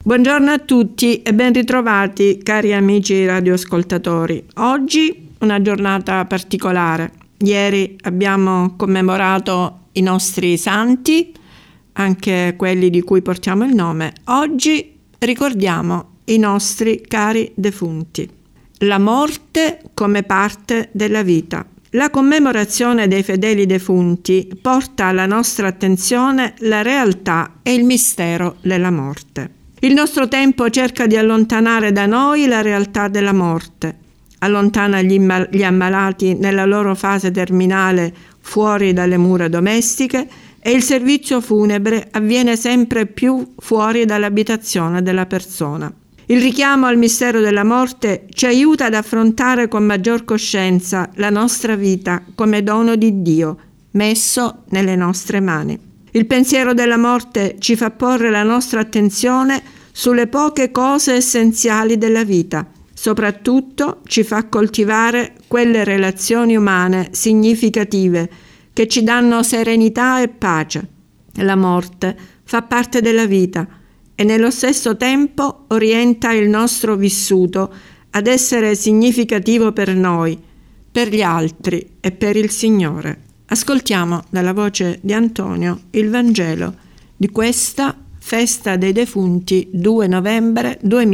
Buongiorno a tutti e ben ritrovati cari amici radioascoltatori. Oggi una giornata particolare. Ieri abbiamo commemorato i nostri santi, anche quelli di cui portiamo il nome. Oggi ricordiamo i nostri cari defunti. La morte come parte della vita. La commemorazione dei fedeli defunti porta alla nostra attenzione la realtà e il mistero della morte. Il nostro tempo cerca di allontanare da noi la realtà della morte, allontana gli ammalati nella loro fase terminale fuori dalle mura domestiche e il servizio funebre avviene sempre più fuori dall'abitazione della persona. Il richiamo al mistero della morte ci aiuta ad affrontare con maggior coscienza la nostra vita come dono di Dio, messo nelle nostre mani. Il pensiero della morte ci fa porre la nostra attenzione sulle poche cose essenziali della vita. Soprattutto ci fa coltivare quelle relazioni umane significative che ci danno serenità e pace. La morte fa parte della vita e nello stesso tempo orienta il nostro vissuto ad essere significativo per noi, per gli altri e per il Signore. Ascoltiamo dalla voce di Antonio il Vangelo di questa Festa dei Defunti 2 novembre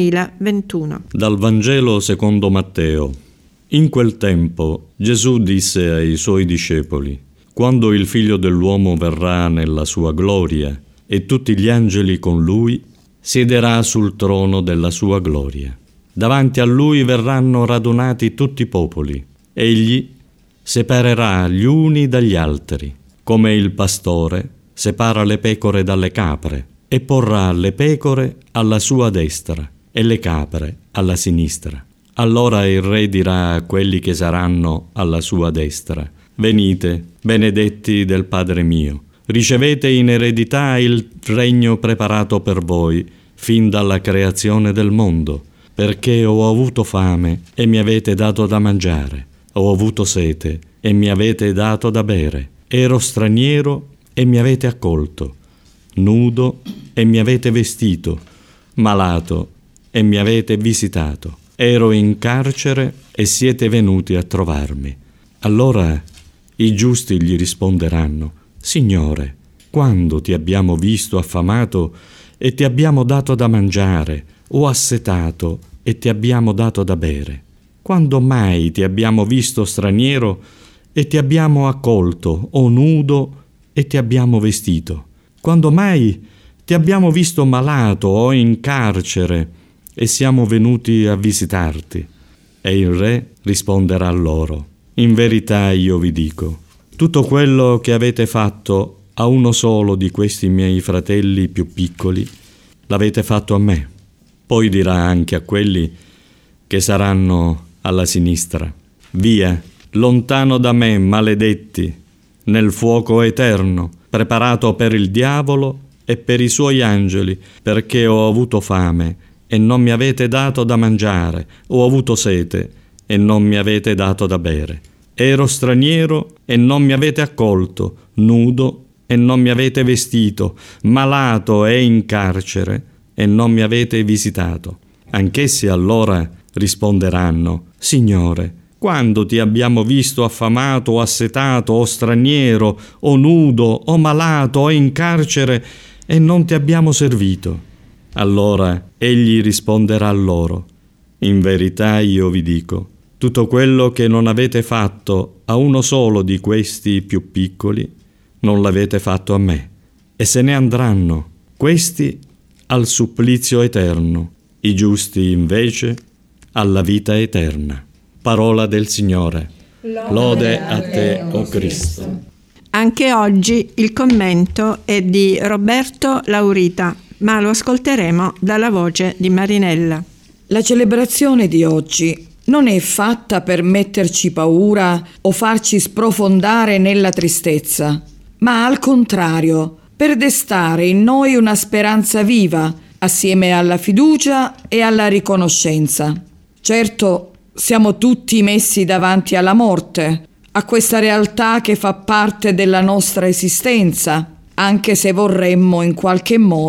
2021. Dal Vangelo secondo Matteo. In quel tempo Gesù disse ai suoi discepoli: «Quando il Figlio dell'uomo verrà nella sua gloria e tutti gli angeli con lui, siederà sul trono della sua gloria. Davanti a lui verranno radunati tutti i popoli. Egli separerà gli uni dagli altri, come il pastore separa le pecore dalle capre, e porrà le pecore alla sua destra e le capre alla sinistra. Allora il Re dirà a quelli che saranno alla sua destra: venite, benedetti del Padre mio, ricevete in eredità il regno preparato per voi fin dalla creazione del mondo, perché ho avuto fame e mi avete dato da mangiare, ho avuto sete e mi avete dato da bere, ero straniero e mi avete accolto, nudo e mi avete vestito, malato e mi avete visitato, ero in carcere e siete venuti a trovarmi». Allora i giusti gli risponderanno: «Signore, quando ti abbiamo visto affamato e ti abbiamo dato da mangiare, o assetato e ti abbiamo dato da bere? Quando mai ti abbiamo visto straniero e ti abbiamo accolto, o nudo e ti abbiamo vestito? Quando mai ti abbiamo visto malato o in carcere e siamo venuti a visitarti?» E il Re risponderà loro: «In verità io vi dico, tutto quello che avete fatto a uno solo di questi miei fratelli più piccoli, l'avete fatto a me». Poi dirà anche a quelli che saranno alla sinistra: «Via, lontano da me, maledetti, nel fuoco eterno, preparato per il diavolo e per i suoi angeli, perché ho avuto fame e non mi avete dato da mangiare, ho avuto sete e non mi avete dato da bere, ero straniero e non mi avete accolto, nudo e non mi avete vestito, malato e in carcere e non mi avete visitato». Anch'essi allora risponderanno: «Signore, quando ti abbiamo visto affamato o assetato o straniero o nudo o malato o in carcere e non ti abbiamo servito?» Allora egli risponderà loro: «In verità io vi dico, tutto quello che non avete fatto a uno solo di questi più piccoli, non l'avete fatto a me». E se ne andranno, questi al supplizio eterno, i giusti invece alla vita eterna. Parola del Signore. Lode a te, o Cristo. Anche oggi il commento è di Roberto Laurita, ma lo ascolteremo dalla voce di Marinella. La celebrazione di oggi non è fatta per metterci paura o farci sprofondare nella tristezza, ma al contrario, per destare in noi una speranza viva, assieme alla fiducia e alla riconoscenza. Certo, siamo tutti messi davanti alla morte, a questa realtà che fa parte della nostra esistenza, anche se vorremmo in qualche modo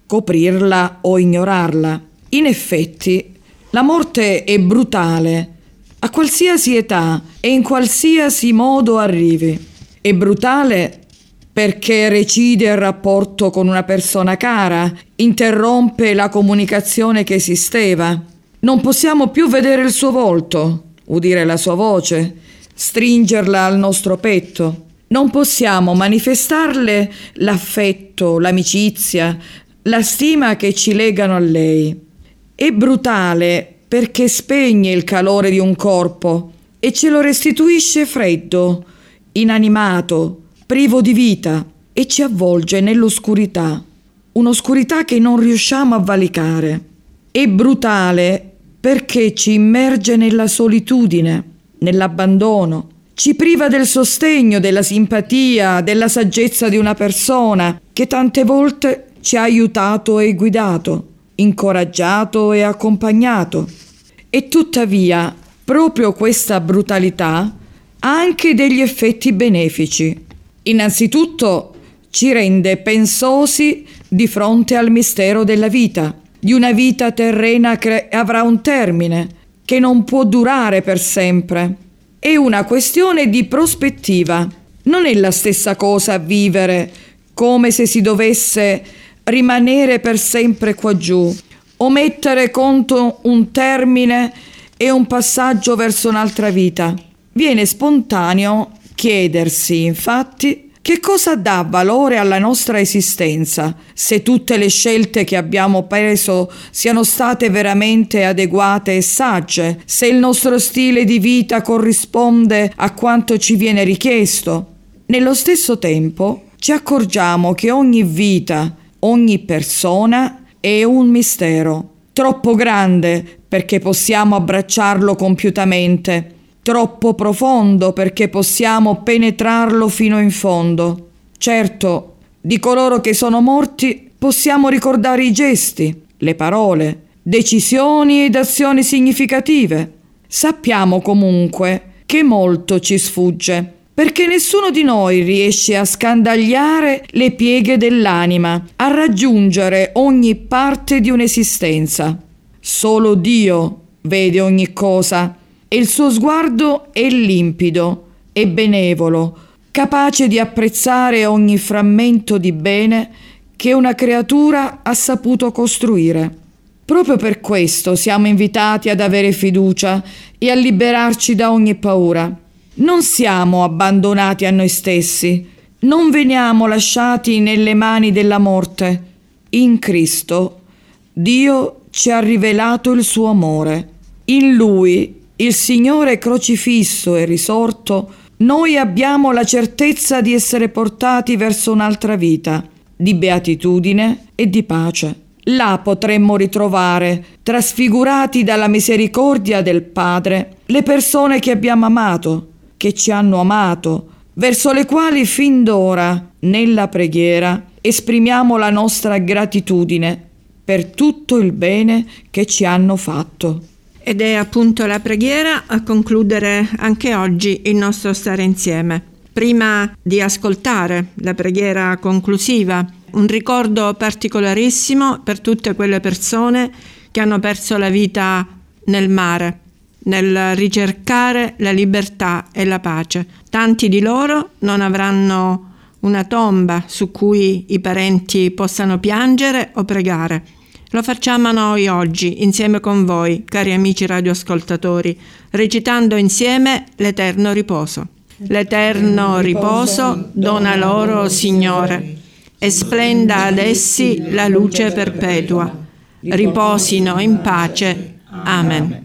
coprirla o ignorarla. In effetti, la morte è brutale a qualsiasi età e in qualsiasi modo arrivi. È brutale perché recide il rapporto con una persona cara, interrompe la comunicazione che esisteva. Non possiamo più vedere il suo volto, udire la sua voce, stringerla al nostro petto. Non possiamo manifestarle l'affetto, l'amicizia, la stima che ci legano a lei. È brutale perché spegne il calore di un corpo e ce lo restituisce freddo, inanimato, privo di vita, e ci avvolge nell'oscurità, un'oscurità che non riusciamo a valicare. È brutale perché ci immerge nella solitudine, nell'abbandono, ci priva del sostegno, della simpatia, della saggezza di una persona che tante volte ci ha aiutato e guidato, incoraggiato e accompagnato. E tuttavia, proprio questa brutalità ha anche degli effetti benefici. Innanzitutto ci rende pensosi di fronte al mistero della vita, di una vita terrena che avrà un termine, che non può durare per sempre. È una questione di prospettiva. Non è la stessa cosa vivere come se si dovesse rimanere per sempre qua giù, o mettere conto un termine e un passaggio verso un'altra vita. Viene spontaneo chiedersi, infatti, che cosa dà valore alla nostra esistenza, se tutte le scelte che abbiamo preso siano state veramente adeguate e sagge, se il nostro stile di vita corrisponde a quanto ci viene richiesto. Nello stesso tempo ci accorgiamo che ogni vita, ogni persona è un mistero, troppo grande perché possiamo abbracciarlo compiutamente, troppo profondo perché possiamo penetrarlo fino in fondo. Certo, di coloro che sono morti possiamo ricordare i gesti, le parole, decisioni ed azioni significative. Sappiamo comunque che molto ci sfugge, perché nessuno di noi riesce a scandagliare le pieghe dell'anima, a raggiungere ogni parte di un'esistenza. Solo Dio vede ogni cosa e il suo sguardo è limpido e benevolo, capace di apprezzare ogni frammento di bene che una creatura ha saputo costruire. Proprio per questo siamo invitati ad avere fiducia e a liberarci da ogni paura. Non siamo abbandonati a noi stessi, non veniamo lasciati nelle mani della morte. In Cristo Dio ci ha rivelato il suo amore. In Lui, il Signore crocifisso e risorto, noi abbiamo la certezza di essere portati verso un'altra vita, di beatitudine e di pace. Là potremmo ritrovare, trasfigurati dalla misericordia del Padre, le persone che abbiamo amato, che ci hanno amato, verso le quali fin d'ora, nella preghiera, esprimiamo la nostra gratitudine per tutto il bene che ci hanno fatto. Ed è appunto la preghiera a concludere anche oggi il nostro stare insieme. Prima di ascoltare la preghiera conclusiva, un ricordo particolarissimo per tutte quelle persone che hanno perso la vita nel mare, nel ricercare la libertà e la pace. Tanti di loro non avranno una tomba su cui i parenti possano piangere o pregare. Lo facciamo noi oggi, insieme con voi, cari amici radioascoltatori, recitando insieme l'Eterno riposo. L'Eterno riposo dona loro, Signore, e splenda ad essi la luce perpetua. Riposino in pace. Amen.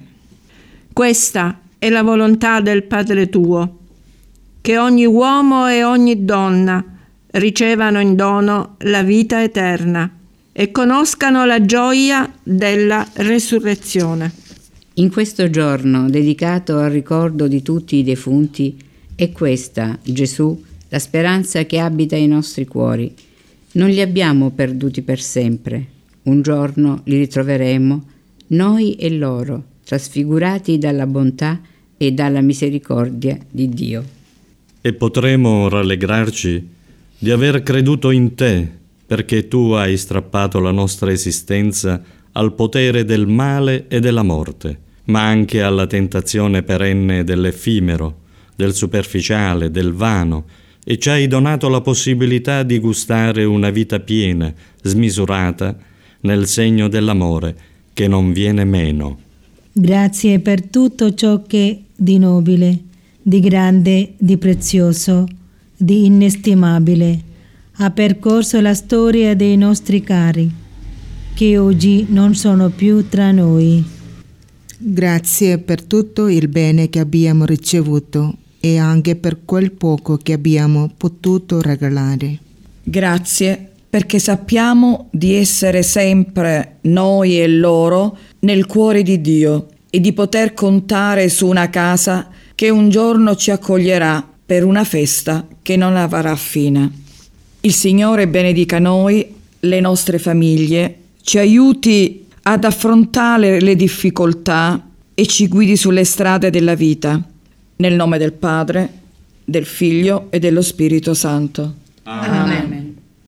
Questa è la volontà del Padre tuo, che ogni uomo e ogni donna ricevano in dono la vita eterna e conoscano la gioia della resurrezione. In questo giorno, dedicato al ricordo di tutti i defunti, è questa, Gesù, la speranza che abita i nostri cuori. Non li abbiamo perduti per sempre. Un giorno li ritroveremo, noi e loro, trasfigurati dalla bontà e dalla misericordia di Dio. E potremo rallegrarci di aver creduto in te, perché tu hai strappato la nostra esistenza al potere del male e della morte, ma anche alla tentazione perenne dell'effimero, del superficiale, del vano, e ci hai donato la possibilità di gustare una vita piena, smisurata, nel segno dell'amore che non viene meno. Grazie per tutto ciò che di nobile, di grande, di prezioso, di inestimabile ha percorso la storia dei nostri cari, che oggi non sono più tra noi. Grazie per tutto il bene che abbiamo ricevuto e anche per quel poco che abbiamo potuto regalare. Grazie perché sappiamo di essere sempre noi e loro nel cuore di Dio e di poter contare su una casa che un giorno ci accoglierà per una festa che non avrà fine. Il Signore benedica noi, le nostre famiglie, ci aiuti ad affrontare le difficoltà e ci guidi sulle strade della vita. Nel nome del Padre, del Figlio e dello Spirito Santo. Amen.